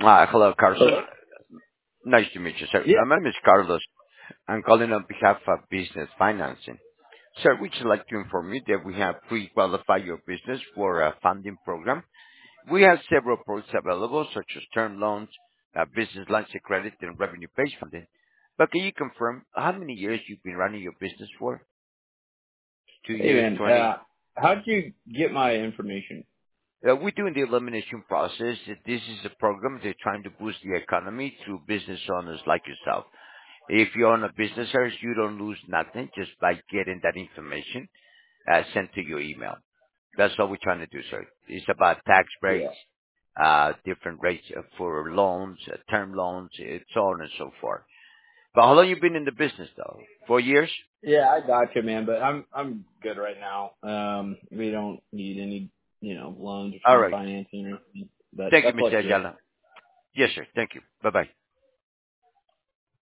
Hello, Carlos. Hello? Nice to meet you, sir. Yeah. My name is Carlos. I'm calling on behalf of Business Financing. Sir, we'd like to inform you that we have pre-qualified your business for a funding program. We have several products available, such as term loans, business lines of credit, and revenue-based funding. But can you confirm how many years you've been running your business for? Two Hey years, man, 20? how'd you get my information? We're doing the elimination process. This is a program they're trying to boost the economy through business owners like yourself. If you own a business, sir, you don't lose nothing just by getting that information sent to your email. That's what we're trying to do, sir. It's about tax Yeah. rates, different rates for loans, term loans, so on and so forth. But how long you been in the business, though? 4 years? Yeah, I got you, man, but I'm good right now. We don't need any, loans or All term right. financing or anything. But Thank you, best luck Mr. to you. Ayala. Yes, sir. Thank you. Bye-bye.